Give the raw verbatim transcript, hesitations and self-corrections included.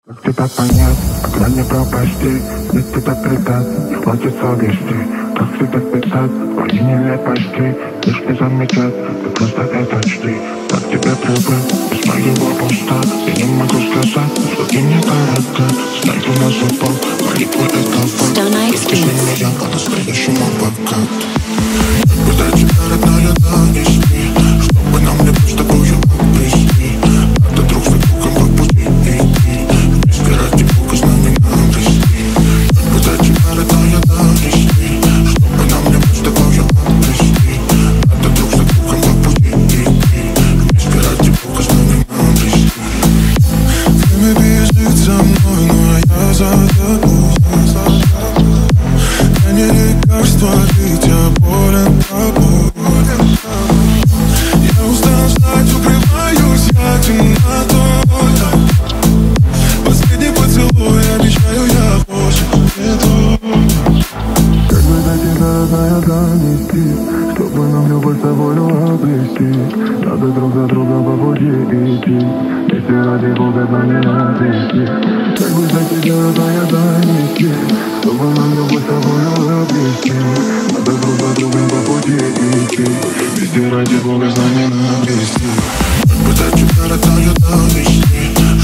Как тебя понять, когда не пропасти, нет тебя предать, не хватит совести. Как тебя писать, твои нелепости, лишь не замечать, ты просто это чти. Как тебя прибыть, без моего поста, я не могу сказать, что ты мне дорога. Знаю на зубах, молитвы это факт, только с меня по-настоящему богат. Куда тебя, родная, донести, чтобы нам не быть с тобою обрести. Надо друг за другом по пути идти, вместе ради Бога знаний нам вести. Куда тебя, родная, донести, чтобы нам не быть с тобою обрести. Надо друг за другом по пути идти, вместе ради Бога знаний нам вести. Время бежит за мной, но я за тобой. Я не лекарство, ведь я болен тобой. Я устал ждать, укрываюсь я темнотой. Последний поцелуй, обещаю, я больше приду. Как бы до тебя, родная, донести, чтобы нам любовь с тобою обрести. Надо друг за другом по пути идти, вместе ради Бога знаний нам вести. Как бы до тебя, родная, донести, чтобы нам любовь с тобою обрести. Надо друг за другом по пути идти, вместе ради Бога знаний нам вести. Как бы до тебя, родная, донести,